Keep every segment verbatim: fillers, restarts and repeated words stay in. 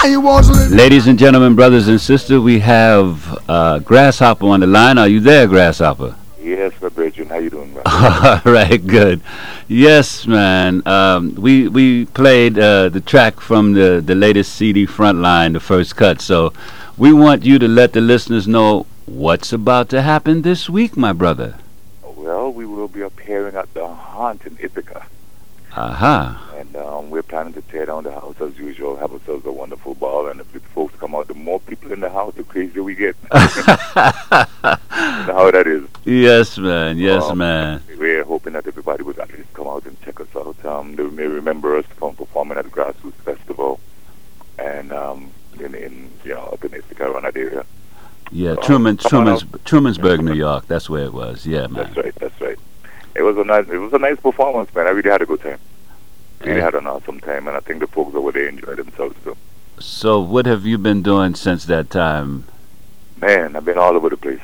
He wasn't. Ladies and gentlemen, brothers and sisters, we have uh, Grasshopper on the line. Are you there, Grasshopper? Yes, my brethren. How you doing, man? All right, good. Yes, man. Um, we we played uh, the track from the, the latest C D Frontline, the first cut. So we want you to let the listeners know what's about to happen this week, my brother. Well, we will be appearing at the Haunt in Ithaca. Aha. Uh-huh. And um, we're planning to tear down the house as usual, have ourselves a wonderful ball, and if the folks come out, the more people in the house, the crazier we get. You know how that is. Yes, man. Yes, um, man. We're hoping that everybody would at least come out and check us out. Um, they may remember us from performing at the Grassroots Festival, and um, in, in you know up in Ithaca, around that area. Yeah, so, Truman, Truman's, out. Trumansburg, New York. That's where it was. Yeah, man. That's right. That's right. It was a nice, it was a nice performance, man. I really had a good time. Really had an awesome time, and I think the folks over there enjoyed themselves too. So, what have you been doing since that time? Man, I've been all over the place.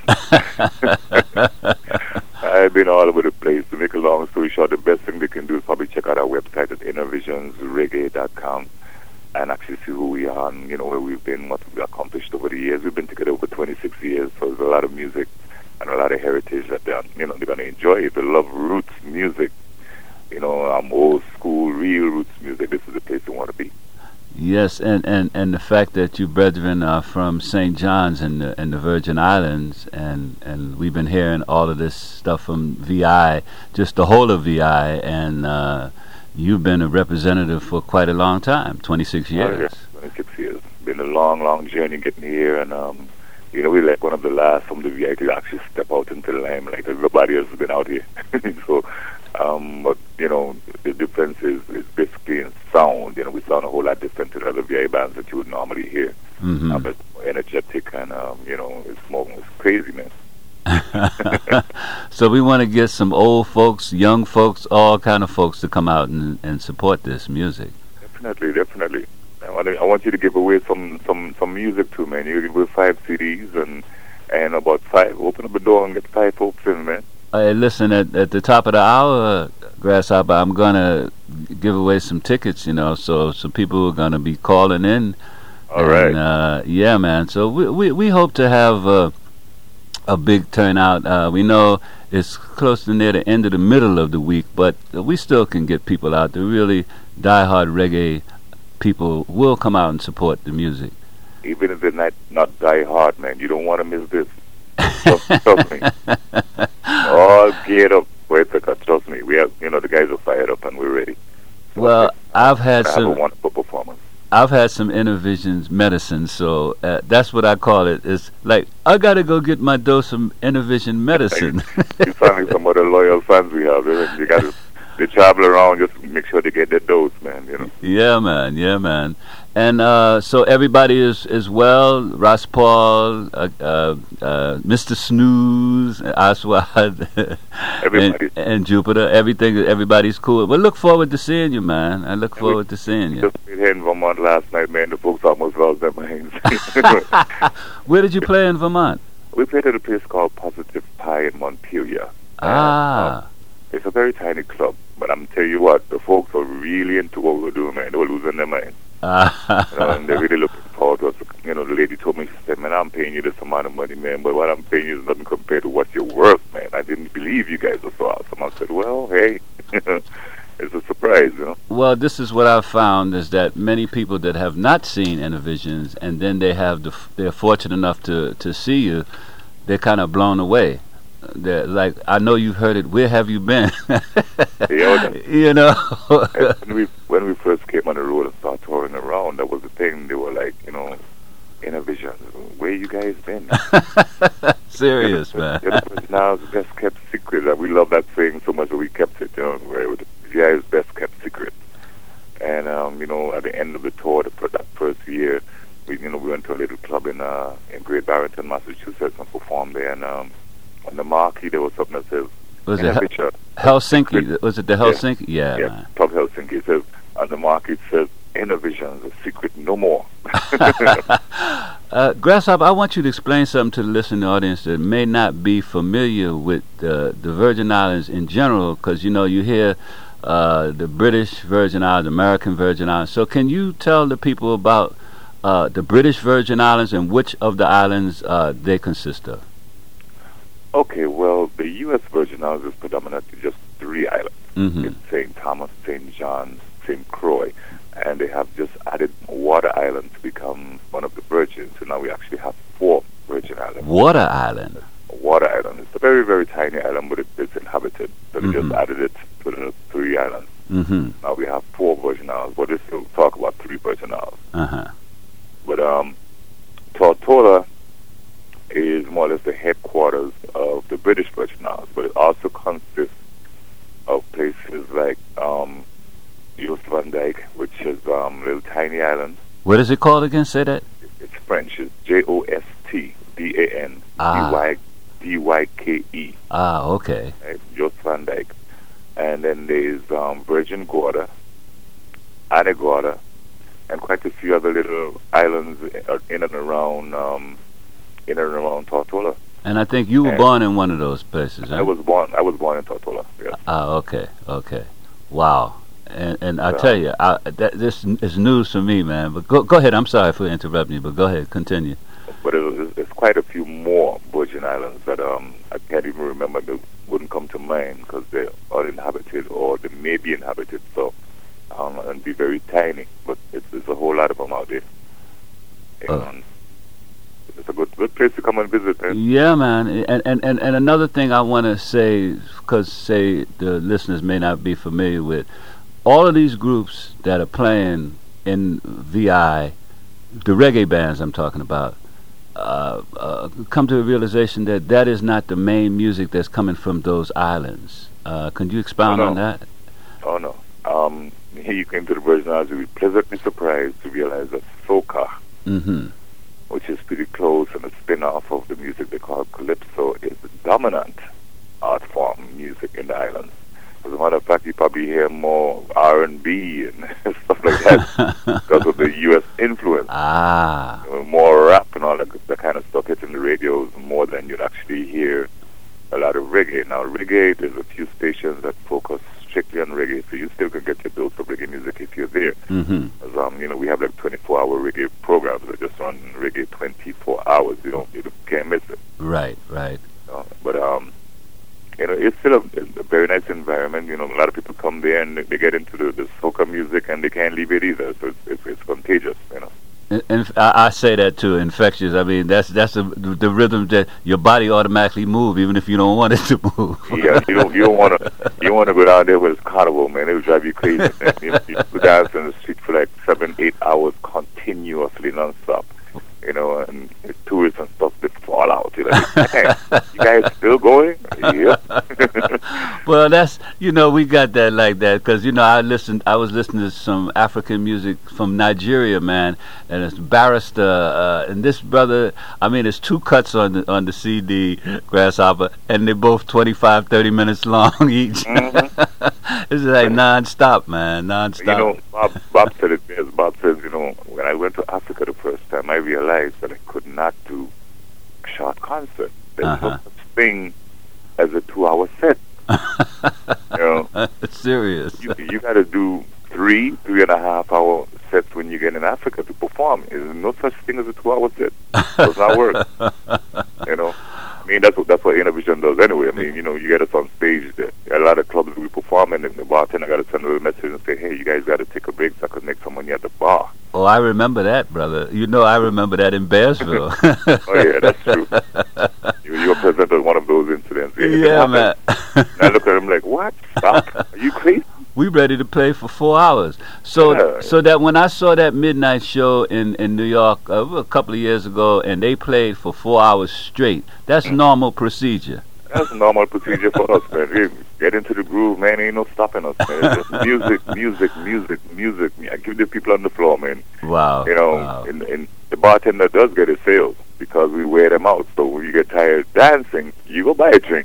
I've been all over the place. To make a long story short, the best thing they can do is probably check out our website at innovisions reggae dot com and actually see who we are and, you know, where we've been, what we've accomplished over the years. We've been together over twenty-six years, so there's a lot of music and a lot of heritage that they're, you know, they're going to enjoy. If they love roots music, you know, um, old school, real roots music, this is the place you want to be. Yes, and, and, and the fact that you brethren are from Saint John's and the, and the Virgin Islands, and, and we've been hearing all of this stuff from V I, just the whole of V I, and uh, you've been a representative for quite a long time, twenty-six years. Oh, yes, twenty-six years. Been a long, long journey getting here, and um, you know, we're like one of the last from the V I to actually step out into the limelight. Everybody else has been out here. so, um, but, you know, the difference is, is basically in sound. You know, we sound a whole lot different to the other V I bands that you would normally hear. Mm-hmm. Um, it's more energetic, and, um, you know, it's more, it's crazy, man. So we want to get some old folks, young folks, all kind of folks to come out and, and support this music. Definitely, definitely. I want, to, I want you to give away some, some, some music too, man. You give away five C Ds and and about five. Open up the door and get five folks in, man. Hey, listen, at, at the top of the hour, Grasshopper, I'm going to give away some tickets, you know, so some people are going to be calling in. All right. And, uh, yeah, man. So we, we, we hope to have uh, a big turnout. Uh, we know it's close to near the end of the middle of the week, but we still can get people out. The really diehard reggae people will come out and support the music. Even if they're not, not die hard, man, you don't want to miss this. Trust, trust me. All geared up for Ithaca, trust me. We have, you know, the guys are fired up and we're ready. So well, I've had have some. a wonderful performance. I've had some Innovisions medicine, so uh, that's what I call it. It's like I gotta go get my dose of Innovision medicine. You sound like some of the loyal fans we have. They, they got to, they travel around just to make sure they get their dose, man. You know. Yeah, man. Yeah, man. And uh, so everybody is, is well. Ross Paul, uh, uh, uh, Mister Snooze, Aswad, and, and Jupiter. Everything. Everybody's cool. Well, look forward to seeing you, man. I look forward we, to seeing you. Just been here in Vermont last night, man. The folks almost lost their minds. Where did you play in Vermont? We played at a place called Positive Pie in Montpelier. Ah. And, um, it's a very tiny club, but I'm telling you what, the folks are really into what we're doing, man. They were losing their minds. Ah. You know, and they're really looking forward to us. You know, the lady told me, she said, man, I'm paying you this amount of money, man, but what I'm paying you is nothing compared to what you're worth, man. I didn't believe you guys were so awesome. I said, well, hey, it's a surprise, you know. Well, this is what I've found is that many people that have not seen Innovisions and then they have the, they're fortunate enough to, to see you, they're kind of blown away. They're like, I know you've heard it. Where have you been? Yeah, you know. when we when we first came on the road and started touring around, that was the thing. They were like, you know, Innovision, where you guys been? Serious, you know, man. You know, now it's best kept secret. And we love that saying so much that we kept it. You know, where the V I is best kept secret. And um, you know, at the end of the tour, the, that first year, we you know we went to a little club in uh in Great Barrington, Massachusetts, and performed there. And um, on the marquee there was something that says, was it Hel- Helsinki? Was it the Helsinki? Yeah, yeah, yeah man. Club Helsinki. It says on the marquee it says Innovisions, a secret no more. uh, Grasshopper, I want you to explain something to the listening audience that may not be familiar with uh, the Virgin Islands in general, because you know you hear uh, the British Virgin Islands, American Virgin Islands. So can you tell the people about uh, the British Virgin Islands and which of the islands uh, they consist of? Okay, well, the U S Virgin Islands is predominantly just three islands. Mm-hmm. It's Saint Thomas, Saint John's, Saint Croix, and they have just added Water Island to become one of the Virgins. So now we actually have four Virgin Islands. Water Island? Water Island. It's a very, very tiny island, but it, it's inhabited. So they Mm-hmm. just added it to the three islands. Mm-hmm. Now we have four Virgin Islands, but they still talk about three Virgin Islands. Uh-huh. But um, Tortola is more or less the headquarters of the British Virgin Islands, but it also consists of places like um, Joost van Dyke, which is um, a little tiny island. What is it called again? Say that. It's French. It's J O S T D A N D Y K E. Ah, okay. Right? Joost van Dyke. And then there's um, Virgin Gorda, Anegorda, and quite a few other little islands in and around um, in and around Tortola. And I think you were And born in one of those places, huh? I was born. I was born in Tortola. Yes. Ah, okay, okay. Wow. And and I Yeah. tell you, I, that this is news to me, man. But go go ahead. I'm sorry for interrupting you, but go ahead, continue. But it, it's, it's quite a few more Virgin Islands that um I can't even remember. They wouldn't come to mind because they're uninhabited or they may be inhabited. So um and be very tiny. But it's, it's a whole lot of them out there. Oh. And it's a good good place to come and visit. Eh? Yeah, man. And and and, and another thing I want to say, because say the listeners may not be familiar with, all of these groups that are playing in V I, the reggae bands I'm talking about, uh, uh, come to the realization that that is not the main music that's coming from those islands. Uh, can you expound Oh, no. on that? Oh no. Um, here you came to the Virgin Islands, you'll be pleasantly surprised to realize that soca, Mm-hmm. which is pretty close and a spin-off of the music they call calypso, is the dominant art form music in the islands. As a matter of fact, you probably hear more R and B and stuff like that because of the U S influence. Ah. You know, more rap and all that, that kind of stuff hitting the radios more than you'd actually hear a lot of reggae. Now, reggae, there's a few stations that focus strictly on reggae, so you still can get your dose of reggae music if you're there. Mm-hmm. As, um, you know, we have like twenty-four hour reggae programs that just run reggae twenty-four hours. You don't, you can't miss it. Right, right. You know? But um, you know, it's still a, a very nice environment. You know, a lot of people come there and they get into the, the soca music and they can't leave it either. So it's it's, it's contagious. You know. And, and I, I say that too, infectious. I mean, that's that's the, the rhythm that your body automatically move, even if you don't want it to move. Yeah, you don't you don't want to you don't want to go down there with carnival, man. It would drive you crazy. Man. You, you dance in the street for like seven, eight hours continuously, nonstop. You know, and the tourists and stuff, they fall out. You're like, hey, you guys still going? Yep. Well, that's, you know, we got that like that because, you know, I listened, I was listening to some African music from Nigeria, man, and it's Barrister, uh, and this brother, I mean, it's two cuts on the, on the C D, Grasshopper, and they're both twenty-five, thirty minutes long each. Mm-hmm. It's like non-stop, man, non-stop. You know, Bob, Bob said it best. Bob says, you know, when I went to Africa the first time, I realized that I could not do a short concert. There's Uh-huh. no such thing as a two-hour set. You know, It's serious. you, you got to do three, three and a half hour sets when you get in Africa to perform. There's no such thing as a two-hour set. It does not work. You know, I mean, that's what that's what Innovision does anyway. I mean, you know, you get us on stage. There. A lot of clubs we perform in, and the bartender got to send a little message and say, "Hey, you guys got to take a break so I can make some money at the bar." Oh, I remember that, brother. You know, I remember that in Bearsville. Oh yeah, that's true. You, you were present at one of those incidents. It Yeah, happened. man. And I look at him like, "What? Stop? Are you crazy?" We ready to play for four hours. So Yeah. so that when I saw that midnight show in, in New York uh, a couple of years ago and they played for four hours straight, that's normal procedure. That's a normal procedure for us, man. We get into the groove, man. Ain't no stopping us, man. It's just music, music, music, music. I give the people on the floor, man. Wow. You know, wow. and, and the bartender does get his sales because we wear them out. So when you get tired dancing, you go buy a drink.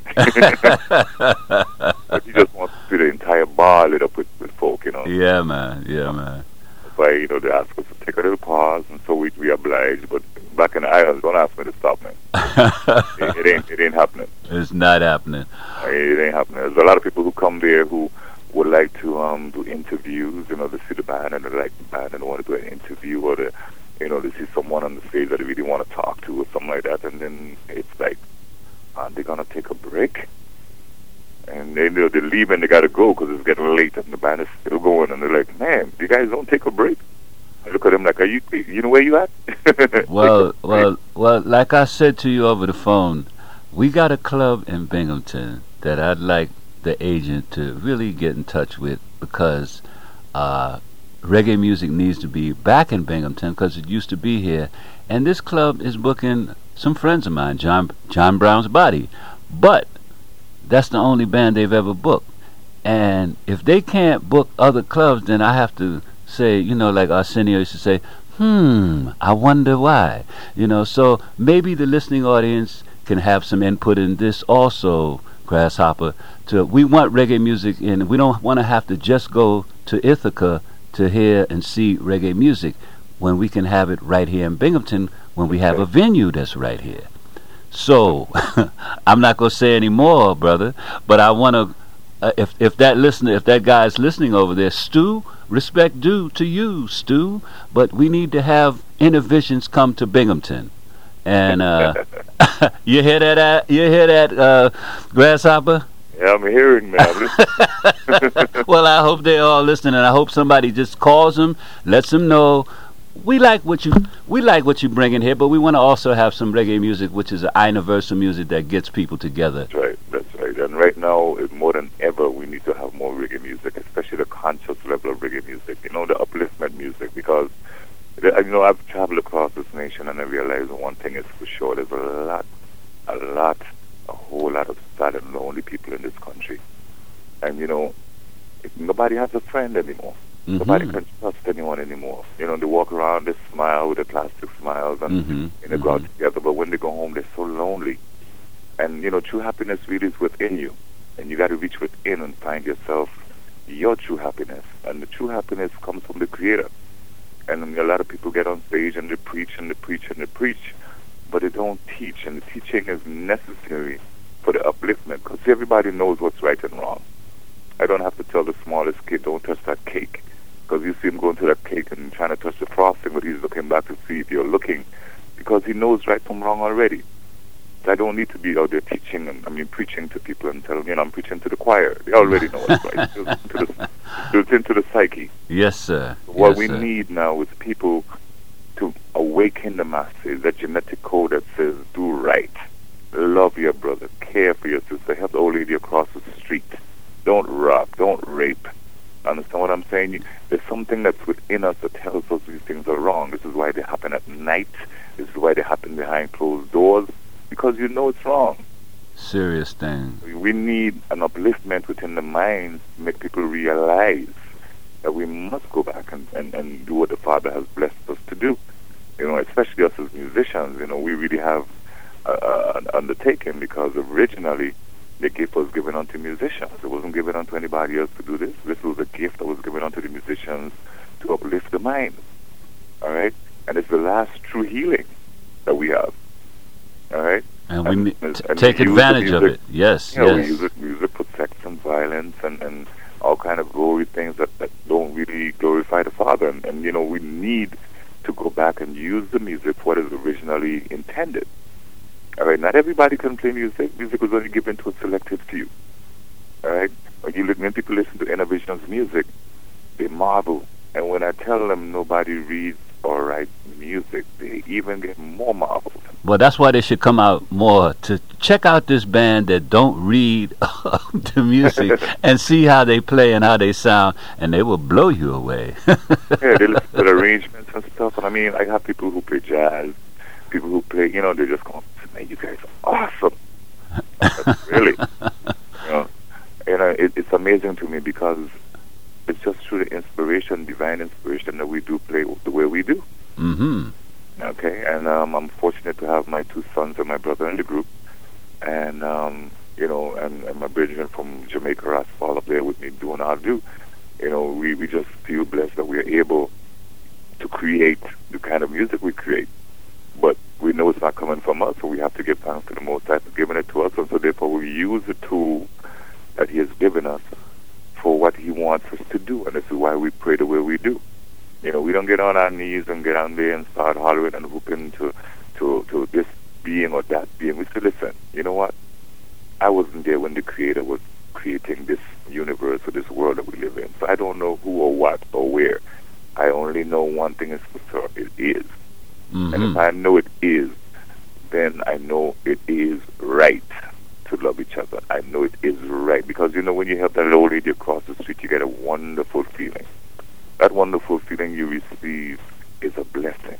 But he just wants to see the entire bar lit up with, with folk, you know. Yeah, man. Yeah, man. That's why, you know, they ask us to take a little pause, and so we, we oblige. But back in the islands, don't ask me to stop, man. it, it ain't it ain't happening. It's not happening. It ain't happening. There's a lot of people who come there who would like to um, do interviews. You know, they see the band and they like the band and they want to do an interview, or they, you know, they see someone on the stage that they really want to talk to or something like that, and then it's like, are they going to take a break? And they, you know, they leave and they got to go because it's getting late and the band is still going, and they're like, man, you guys don't take a break? I look at them like, are you, you know where you at? well, well, well, like I said to you over the phone, we got a club in Binghamton that I'd like the agent to really get in touch with, because uh, reggae music needs to be back in Binghamton because it used to be here. And this club is booking some friends of mine, John John Brown's Body. But that's the only band they've ever booked. And if they can't book other clubs, then I have to say, you know, like Arsenio used to say, hmm, I wonder why. You know, so maybe the listening audience can have some input in this also, Grasshopper. To we want reggae music, and we don't want to have to just go to Ithaca to hear and see reggae music when we can have it right here in Binghamton when we have a venue that's right here. So I'm not going to say any more, brother, but I want to, uh, if if that listener, if that guy is listening over there, Stu, respect due to you, Stu, but we need to have Innovisions come to Binghamton. And uh, you hear that? Uh, you hear that, uh, Grasshopper? Yeah, I'm hearing, man. Well, I hope they're all listening, and I hope somebody just calls them, lets them know we like what you we like what you bring in here, but we want to also have some reggae music, which is an universal music that gets people together. That's right. That's right. And right now, more than ever, we need to have more reggae music, especially the conscious level of reggae music. You know, the upliftment music, because you know I've traveled across this nation and I realize one thing is for sure: there's a lot, a lot, a whole lot of sad and lonely people in this country, and you know, nobody has a friend anymore. Mm-hmm. Nobody can trust anyone anymore. You know, they walk around, they smile with their plastic smiles, and mm-hmm. and they go out together. But when they go home, they're so lonely. And you know, true happiness really is within you, and you got to reach within and find yourself your true happiness. And the true happiness comes from the Creator. And a lot of people get on stage and they preach and they preach and they preach, but they don't teach. And the teaching is necessary for the upliftment, because everybody knows what's right and wrong. I don't have to tell the smallest kid, don't touch that cake, because you see him going to that cake and trying to touch the frosting, but he's looking back to see if you're looking, because he knows right from wrong already. So I don't need to be out there teaching, and I mean preaching to people and telling, you know, I'm preaching to the choir. They already know what's right. It's built into the, built into the psyche. Yes, sir. What yes, we sir. need now is people to awaken the masses, that genetic code that says, do right, love your brother, care for your sister, help the old lady across the street. Don't rob, don't rape. Understand what I'm saying? You, there's something that's within us that tells us these things are wrong. This is why they happen at night. This is why they happen behind closed doors, because you know it's wrong. Serious thing. We need an upliftment within the minds to make people realize that we must go back and, and, and do what the Father has blessed us to do. You know, especially us as musicians, you know, we really have uh, uh, an undertaking, because originally the gift was given unto musicians. It wasn't given unto anybody else to do this. This was a gift that was given unto the musicians to uplift the mind. All right? And it's the last true healing that we have. All right? And, and we and, and take we advantage of it. Yes, yeah, yes. We use it, music for sex and violence and, and all kind of glory things that, that don't really glorify the Father. And, and, you know, we need to go back and use the music for what is originally intended. All right, not everybody can play music. Music was only given to a selected few. All right, when you when people listen to Innovisions music, they marvel. And when I tell them nobody reads or writes music, they even get more marveled. Well, that's why they should come out more to check out this band that don't read the music and see how they play and how they sound, and they will blow you away. Yeah, they listen to the arrangements and stuff. And I mean, I have people who play jazz, people who play, you know, they just come, man, you guys are awesome. Really. You know, and uh, it, it's amazing to me, because it's just through the inspiration, divine inspiration, that we do play the way we do. Mm-hmm. Okay, and um, I'm fortunate to have my two sons and my brother in the group, and um, you know, and, and my brethren from Jamaica, Rasfal, up there with me doing our do. You know, we, we just feel blessed that we're able to create the kind of music we create. But we know it's not coming from us, so we have to give thanks to the Most High for giving it to us, and so therefore we use the tool that He has given us for what He wants us to do, and this is why we pray the way we do. You know, we don't get on our knees and get on there and start hollering and whooping to, to, to this being or that being. We say, listen, you know what? I wasn't there when the Creator was creating this universe or this world that we live in. So I don't know who or what or where. I only know one thing is for sure. It is. Mm-hmm. And if I know it is, then I know it is right to love each other. I know it is right. Because, you know, when you help that old lady across the street, you get a wonderful feeling. That wonderful feeling you receive is a blessing.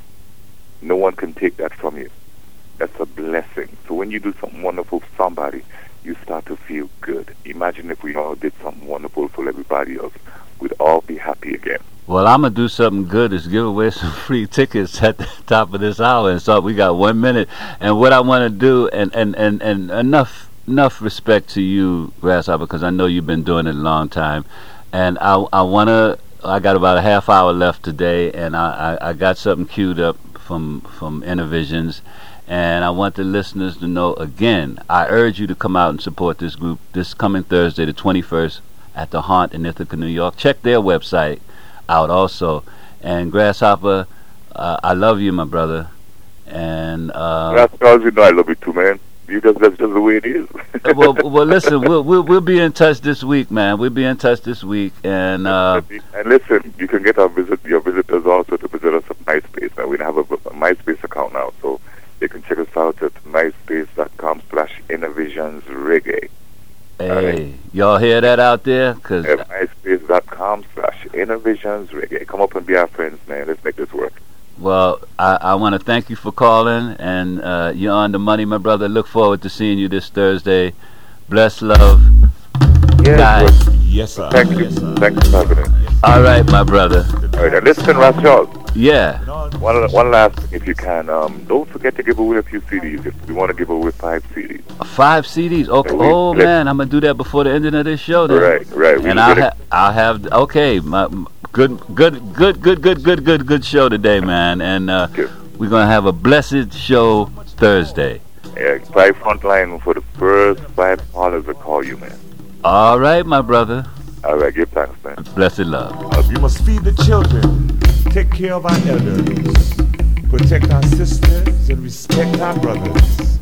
No one can take that from you. That's a blessing. So when you do something wonderful for somebody, you start to feel good. Imagine if we all did something wonderful for everybody else. We'd all be happy again. Well, I'm going to do something good is give away some free tickets at the top of this hour. And so we got one minute. And what I want to do, and, and, and, and enough enough respect to you, Grasshopper, because I know you've been doing it a long time. And I, I want to... I got about a half hour left today, and I, I, I got something queued up from from Innovisions, and I want the listeners to know again. I urge you to come out and support this group this coming Thursday, the twenty-first, at the Haunt in Ithaca, New York. Check their website out also. And Grasshopper, uh, I love you, my brother. And uh, Grasshopper, you know I love you too, man. You just, that's just the way it is. well, well, listen, we'll, we'll we'll be in touch this week, man. We'll be in touch this week, and uh, and listen, you can get our visit your visitors also to visit us at MySpace. Now we have a, a MySpace account now, so you can check us out at myspace dot com slash Innovisions Reggae. Hey, right. Y'all hear that out there? Cause yeah, myspace dot com slash Innovisions Reggae. Come up and be our friends, man. Let's make this work. Well, I, I want to thank you for calling, and uh, you're on the money, my brother. Look forward to seeing you this Thursday. Bless, love. Yes, guys. Yes, sir. Thank you. Yes, sir. Thank you for having us. All right, my brother. All right, now listen, Rachel. Yeah. One, one last thing, if you can. Um, don't forget to give away a few C Ds. If we want to give away five C Ds. Five C Ds. Okay. We, oh man, I'm gonna do that before the end of this show. Then. Right, right. We and I'll have, I'll have. Okay, my, my good, good, good, good, good, good, good, good show today, man. And uh, we're gonna have a blessed show Thursday. Yeah, five frontline for the first five callers that call you, man. All right, my brother. All right, give thanks, man. Blessed love. We must feed the children, take care of our elders, protect our sisters, and respect our brothers.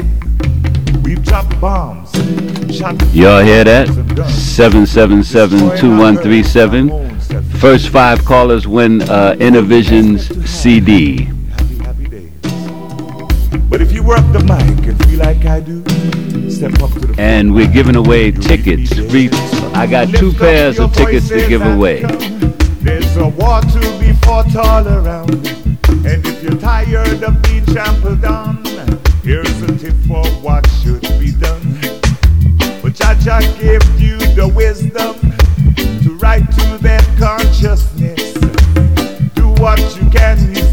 We've dropped bombs, shot. Y'all hear that? seven seven seven, two one three seven. First five callers win uh, Innovisions C D. Happy, happy days. But if you work the mic and feel like I do, step up to the and we're giving away tickets. Free. I got two pairs of tickets to give away. There's a war to be fought all around. And if you're tired of being trampled on, here's a tip for what should be done. But Jaja gave you the wisdom to write to that consciousness. Do what you can.